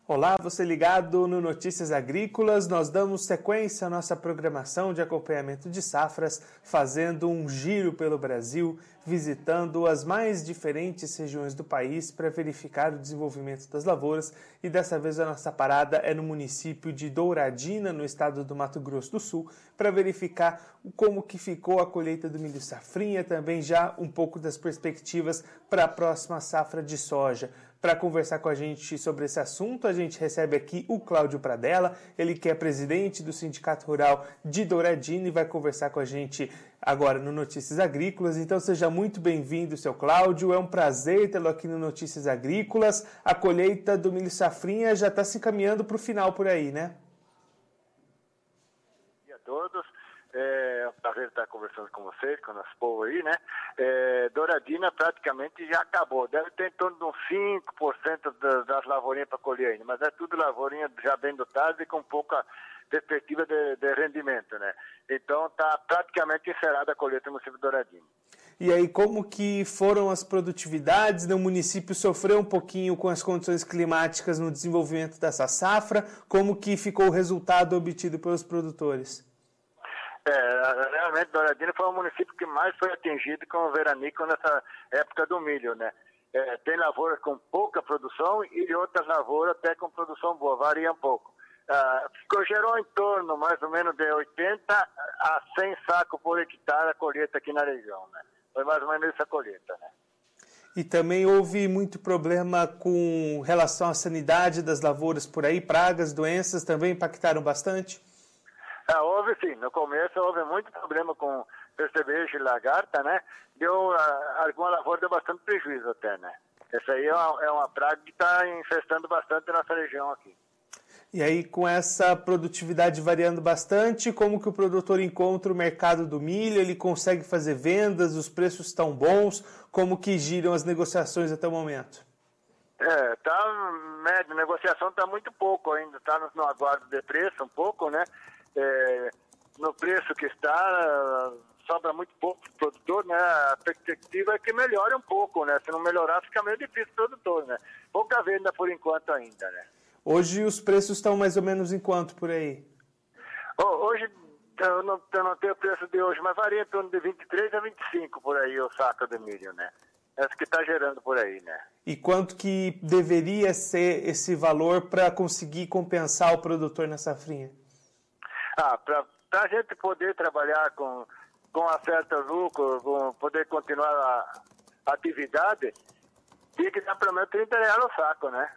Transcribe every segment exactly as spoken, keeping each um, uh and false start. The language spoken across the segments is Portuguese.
Olá, você ligado no Notícias Agrícolas. Nós damos sequência à nossa programação de acompanhamento de safras, fazendo um giro pelo Brasil, visitando as mais diferentes regiões do país para verificar o desenvolvimento das lavouras. E dessa vez a nossa parada é no município de Douradina, no estado do Mato Grosso do Sul, para verificar como que ficou a colheita do milho safrinha, também já um pouco das perspectivas para a próxima safra de soja. Para conversar com a gente sobre esse assunto, a gente recebe aqui o Cláudio Pradella, ele que é presidente do Sindicato Rural de Douradina e vai conversar com a gente agora no Notícias Agrícolas. Então seja muito bem-vindo, seu Cláudio, é um prazer tê-lo aqui no Notícias Agrícolas. A colheita do milho safrinha já está se encaminhando para o final por aí, né? Bom dia a todos. É um prazer estar conversando com vocês, com o nosso povo aí, né? É, Douradina praticamente já acabou. Deve ter em torno de uns cinco por cento das, das lavourinhas para colher ainda, mas é tudo lavourinha já bem dotada e com pouca perspectiva de, de rendimento, né? Então está praticamente encerrada a colheita no município de Douradina. E aí, como que foram as produtividades? O município sofreu um pouquinho com as condições climáticas no desenvolvimento dessa safra. Como que ficou o resultado obtido pelos produtores? É, realmente Douradina foi o município que mais foi atingido com o veranico nessa época do milho, né? É, tem lavouras com pouca produção e outras lavouras até com produção boa, varia um pouco. Ah, ficou, gerou em torno mais ou menos de oitenta a cem sacos por hectare a colheita aqui na região, né? Foi mais ou menos essa colheita, né? E também houve muito problema com relação à sanidade das lavouras por aí, pragas, doenças também impactaram bastante? Ah, houve sim, no começo houve muito problema com percevejo e lagarta, né? Deu, ah, alguma lavoura deu bastante prejuízo até, né? Essa aí é uma, é uma praga que está infestando bastante a nossa região aqui. E aí, com essa produtividade variando bastante, como que o produtor encontra o mercado do milho? Ele consegue fazer vendas, os preços estão bons? Como que giram as negociações até o momento? É, tá médio, a negociação está muito pouco ainda, está no, no aguardo de preço um pouco, né? É, no preço que está, sobra muito pouco para o produtor, né? A perspectiva é que melhore um pouco, né? Se não melhorar, fica meio difícil para o produtor, né? Pouca venda por enquanto ainda, né? Hoje os preços estão mais ou menos em quanto por aí? Hoje, eu não, eu não tenho o preço de hoje, mas varia em torno de vinte e três a vinte e cinco por aí o saco de milho, né? É isso que está gerando por aí, né? E quanto que deveria ser esse valor para conseguir compensar o produtor na safrinha? Ah, para a gente poder trabalhar com, com a certa lucro, com poder continuar a, a atividade, tinha que dar pelo menos trinta reais o saco, né?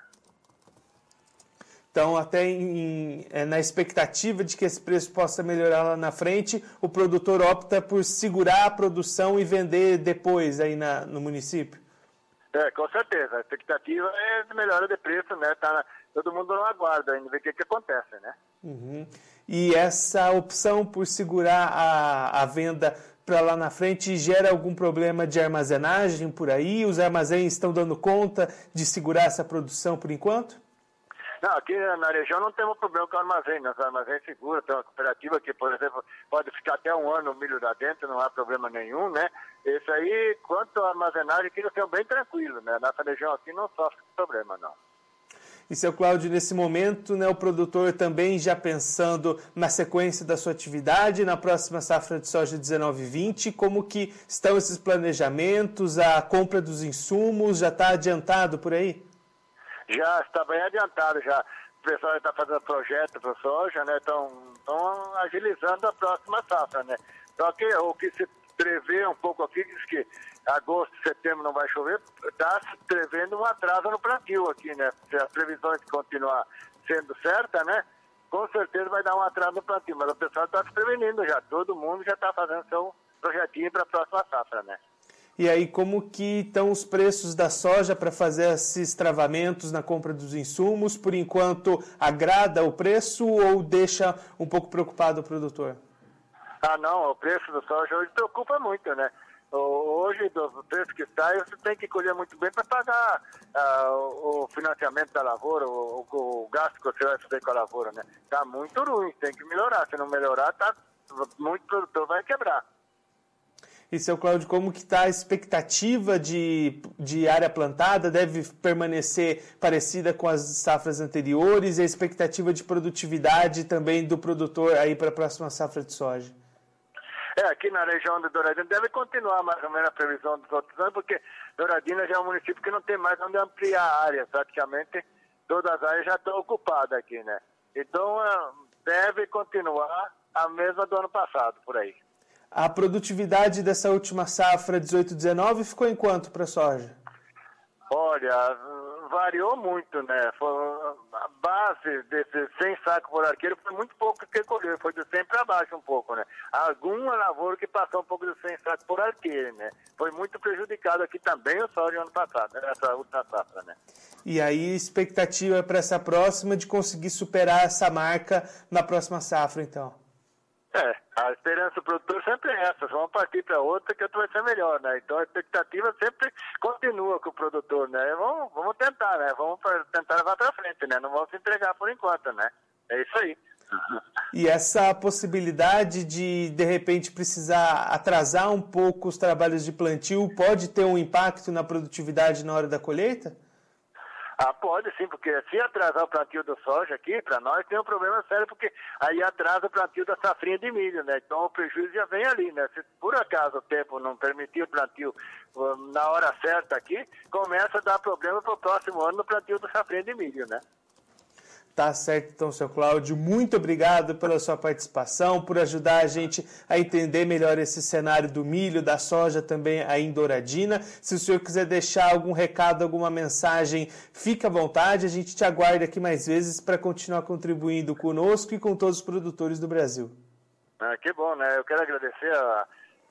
Então, até em, é, na expectativa de que esse preço possa melhorar lá na frente, o produtor opta por segurar a produção e vender depois aí na, no município? É, com certeza. A expectativa é de melhora de preço, né? Tá, todo mundo não aguarda ainda, ver o que, que acontece, né? Uhum. E essa opção por segurar a, a venda para lá na frente gera algum problema de armazenagem por aí? Os armazéns estão dando conta de segurar essa produção por enquanto? Não, aqui na região não temos problema com armazém, né? Os armazéns seguros, tem uma cooperativa que, por exemplo, pode ficar até um ano o milho lá dentro, não há problema nenhum, né? Esse aí, quanto à armazenagem, aqui nós estamos bem tranquilos, né? Nossa região aqui não sofre problema, não. E, seu Cláudio, nesse momento, né, o produtor também já pensando na sequência da sua atividade, na próxima safra de soja dezenove vinte, como que estão esses planejamentos, a compra dos insumos, já está adiantado por aí? Já está bem adiantado, já. O pessoal está fazendo projeto para soja, né? Estão agilizando a próxima safra, né? Só que o que se prevê um pouco aqui, diz que agosto, setembro não vai chover, está se prevendo um atraso no plantio aqui, né? Se as previsões continuar sendo certas, né? Com certeza vai dar um atraso no plantio, mas o pessoal está se prevenindo já, todo mundo já está fazendo seu projetinho para a próxima safra, né? E aí, como que estão os preços da soja para fazer esses travamentos na compra dos insumos? Por enquanto, agrada o preço ou deixa um pouco preocupado o produtor? Ah, não, o preço do soja hoje preocupa muito, né? Hoje, do preço que está, você tem que colher muito bem para pagar ah, o financiamento da lavoura, o, o gasto que você vai fazer com a lavoura, né? Está muito ruim, tem que melhorar. Se não melhorar, tá, muito produtor vai quebrar. E, seu Cláudio, como que está a expectativa de, de área plantada? Deve permanecer parecida com as safras anteriores? E a expectativa de produtividade também do produtor aí para a próxima safra de soja? É, aqui na região de Douradina deve continuar mais ou menos a previsão dos outros anos, porque Douradina já é um município que não tem mais onde ampliar a área, praticamente todas as áreas já estão ocupadas aqui, né? Então, deve continuar a mesma do ano passado, por aí. A produtividade dessa última safra dezoito dezenove ficou em quanto para a soja? Olha, variou muito, né? Foi a base desses cem sacos por arqueiro foi muito pouco que colheu, foi de cem para baixo um pouco, né? Alguma lavoura que passou um pouco de cem sacos por arqueiro, né? Foi muito prejudicado aqui também o soja ano passado, essa última safra, né? E aí, expectativa para essa próxima de conseguir superar essa marca na próxima safra, então? É, a esperança do produtor sempre é essa, vamos partir para outra que outra vai ser melhor, né? Então a expectativa sempre continua com o produtor, né? Vamos, vamos tentar, né? Vamos tentar levar para frente, né? Não vamos se entregar por enquanto, né? É isso aí. E essa possibilidade de, de repente, precisar atrasar um pouco os trabalhos de plantio pode ter um impacto na produtividade na hora da colheita? Ah, pode sim, porque se atrasar o plantio do soja aqui, para nós tem um problema sério, porque aí atrasa o plantio da safrinha de milho, né? Então o prejuízo já vem ali, né? Se por acaso o tempo não permitir o plantio um, na hora certa aqui, começa a dar problema para o próximo ano no plantio da safrinha de milho, né? Tá certo, então, seu Cláudio. Muito obrigado pela sua participação, por ajudar a gente a entender melhor esse cenário do milho, da soja também aí em Douradina. Se o senhor quiser deixar algum recado, alguma mensagem, fica à vontade. A gente te aguarda aqui mais vezes para continuar contribuindo conosco e com todos os produtores do Brasil. Ah, que bom, né? Eu quero agradecer a,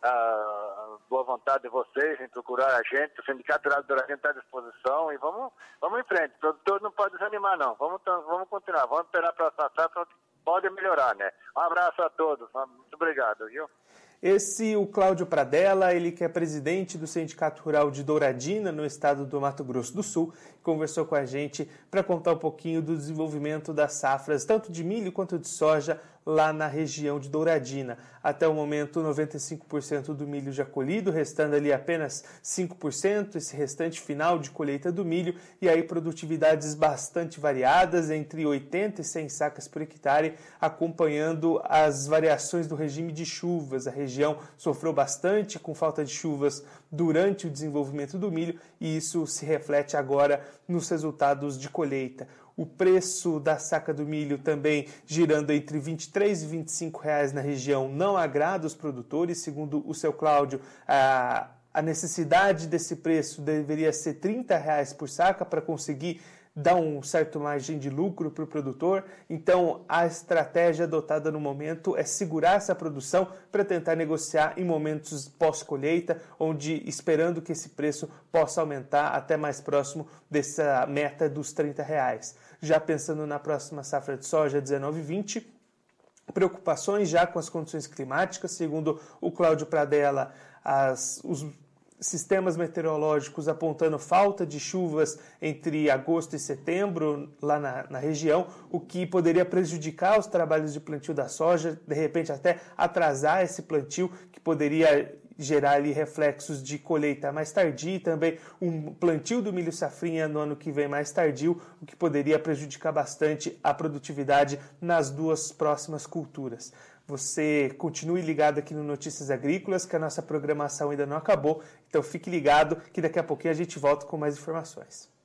a boa vontade de vocês em procurar a gente. O Sindicato Rural de Douradina está à disposição e vamos, vamos em frente. O produtor não pode desanimar, não. Vamos, vamos continuar, vamos esperar para a safra, pode melhorar, né? Um abraço a todos. Muito obrigado, viu? Esse, o Cláudio Pradella, ele que é presidente do Sindicato Rural de Douradina, no estado do Mato Grosso do Sul, conversou com a gente para contar um pouquinho do desenvolvimento das safras, tanto de milho quanto de soja, lá na região de Douradina. Até o momento, noventa e cinco por cento do milho já colhido, restando ali apenas cinco por cento, esse restante final de colheita do milho, e aí produtividades bastante variadas, entre oitenta e cem sacas por hectare, acompanhando as variações do regime de chuvas. A região sofreu bastante com falta de chuvas durante o desenvolvimento do milho, e isso se reflete agora nos resultados de colheita. O preço da saca do milho também girando entre vinte e três e vinte e cinco reais na região não agrada os produtores. Segundo o seu Cláudio, a, a necessidade desse preço deveria ser trinta reais por saca para conseguir dar um certo margem de lucro para o produtor. Então, a estratégia adotada no momento é segurar essa produção para tentar negociar em momentos pós-colheita, onde esperando que esse preço possa aumentar até mais próximo dessa meta dos trinta reais. Já pensando na próxima safra de soja dezenove vinte, preocupações já com as condições climáticas. Segundo o Cláudio Pradella, as, os sistemas meteorológicos apontando falta de chuvas entre agosto e setembro lá na, na região, o que poderia prejudicar os trabalhos de plantio da soja, de repente até atrasar esse plantio, que poderia gerar ali reflexos de colheita mais tardia e também um plantio do milho safrinha no ano que vem mais tardio, o que poderia prejudicar bastante a produtividade nas duas próximas culturas. Você continue ligado aqui no Notícias Agrícolas, que a nossa programação ainda não acabou, então fique ligado que daqui a pouquinho a gente volta com mais informações.